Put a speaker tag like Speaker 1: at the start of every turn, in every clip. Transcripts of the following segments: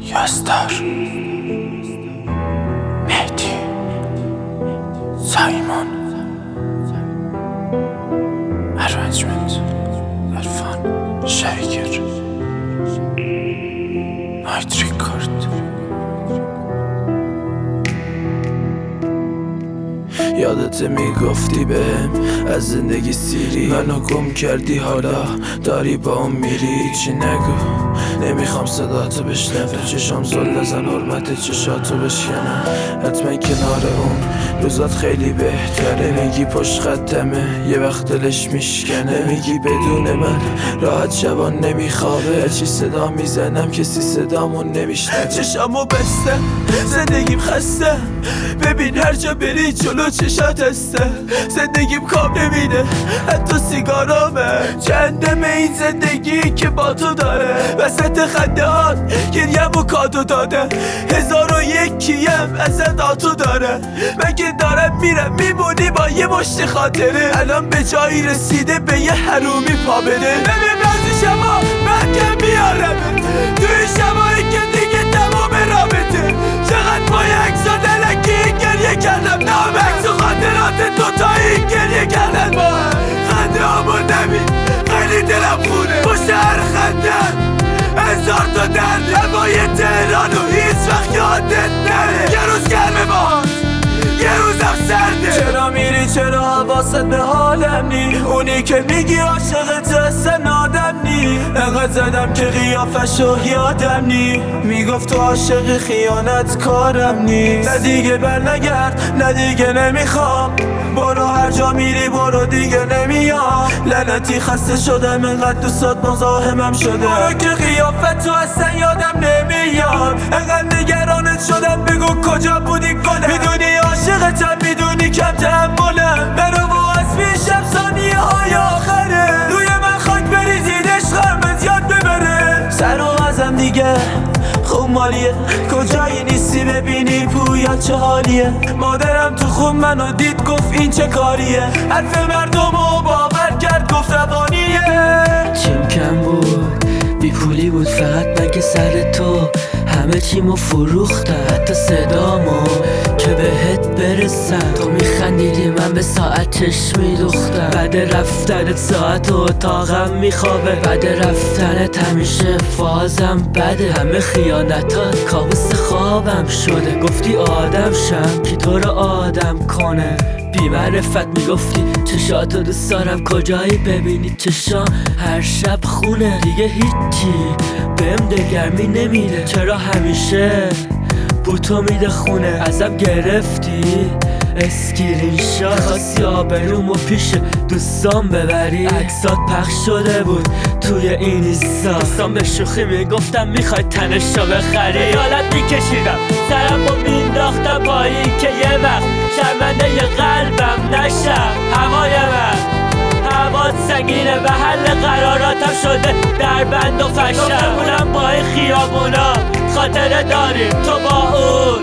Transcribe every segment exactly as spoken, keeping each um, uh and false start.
Speaker 1: یزدار، مهدی، سایمون، ارنجمنت، عرفان، شریگر، نایت ریکارد.
Speaker 2: یادت میگفتی بهم از زندگی سیری، منو گم کردی حالا داری با اون میری. چی نگو نمیخوام صداتو بشنوه، چشام زل زن حرمت چشاتو بشکنم. حتما کنار اون روزات خیلی بهتره، میگی پشت خطمه یه وقت دلش میشکنه. میگی بدون من راحت شبان نمیخوابه، چی صدا میزنم کسی صدامون نمیشنوه. چشامو بسته زندگیم خسته، ببین هر جا بری جلو چشات هسته. زندگیم کام نمیده حتی سیگارامه، چندم این زندگی که با تو داره. وسط خنده هات گریم و کادو داده، هزار و یکیم ازت آتو داره. من که دارم میرم میمونی با یه مشت خاطره، الان به جایی رسیده به یه حرومی پا بده. ببین بعضی شما من که میارم توی شبایی که دیگه تمام رابطه، چقدر با یه عکس و دلکی گریه کردم. نام عکس و خاطرات دوتایی گریه کردن با هم. خنده همون نبید خیلی دلم خونه، پشت هر خندم هزار تا درد. هوای تهران و هیچ وقت یادت نره، یه روز گرمه باهاش یه روزم سرده. چرا میری چرا حواست به حالم نی، اونی که میگی عاشقت اصلا آدم نی. انقدر زدم که قیافشو یادم نی، میگفت تو عاشق خیانت کارم نیست. نه دیگه بر نگرد نه دیگه نمیخوام، برو هر جا میری برو دیگه نمیام. لعنتی خسته شدم انقدر دوستات مزاحمم شده، برو که قیافت تو اصلا یادم نمیاد. انقدر نگرانت شدم بگو کجا بودی گله، میدونی عاشقتم میدونی کم تحملم. برو و از پیشم ثانیه های آخره، روی من خاک بریزید عشقم از یاد ببره. سر و ازم دیگه خوب مالیه، کجایی نیستی ببینی پویا چه حالیه. مادرم تو خون منو دید گفت این چه کاریه، حرف مردمو باور کرد گفت روانیه.
Speaker 3: چیم کم بود بی پولی بود فقط مگه سر تو، همه چیمو فروختم حتی صدامو که بهت برسم. تو میخندیدی من به ساعت چشم میدوختم، بعد رفتنت ساعت و اتاقم میخوابه. بعد رفتنت همیشه فازم بده، همه خیانتات کابوس خوابم شده. گفتی آدم شم که تو رو آدم کنه، بی معرفت میگفتی چشاتو دوست دارم، کجایی ببینی چشام هر شب خونه. دیگه هیچی بهم دلگرمی نمیده، چرا همیشه بوتو میده خونه. ازم گرفتی اسکرین شات، خواستی آبرومو پیش دوستان ببری. عکسات پخش شده بود توی این اینستا، دوستان به شوخی میگفتم میخوای تنشو بخری. یالت میکشیدم سرمو مینداختم پایین که یه وقت شرمنده ی قلبم نشم. هوای من هوات سنگینه، به حل قراراتم شده در بند و فشم. گفتمونم با این خیابونا خاطره داریم، تو با اون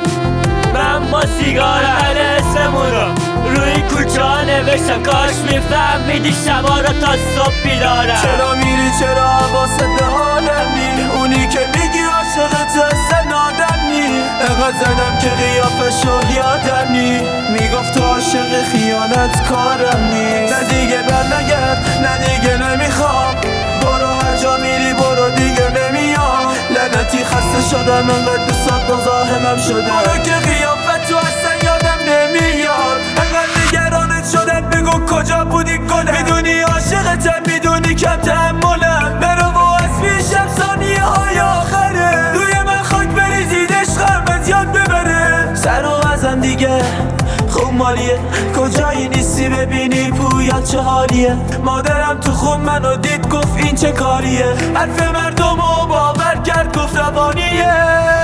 Speaker 3: من با سیگارم. هر اسمونو روی کوچه ها نوشتم، کاش میفهمیدی شبا رو تا صبح بیدارم. چرا میری چرا حواست به حالم نی، اونی که میگی عاشقت اصلا آدم نی. انقدر زدم که قیافشو یادم نی، میگفت تو عاشق خیانت کارم نیست. نه دیگه بر نگرد نه دیگه نمیخوام، برو هر جا میری برو دیگه نمیام. لعنتی خسته شدم انقدر دوستات مزاحمم شده، برو که قیافت تو اصلا یادم نمیاد. انقدر نگرانت شدم بگو کجا بودی گله، میدونی عاشقتم میدونی کم تحملم. برو و از پیشم ثانیه های آخره، روی من خاک بریزید عشقم از یاد ببره. سر و ازم دیگه خوب مالیه، کجایی نیستی ببینی پویا چه حالیه. مادرم تو خون منو دید گفت این چه کاریه، حرف مردمو باور کرد گفت روانیه.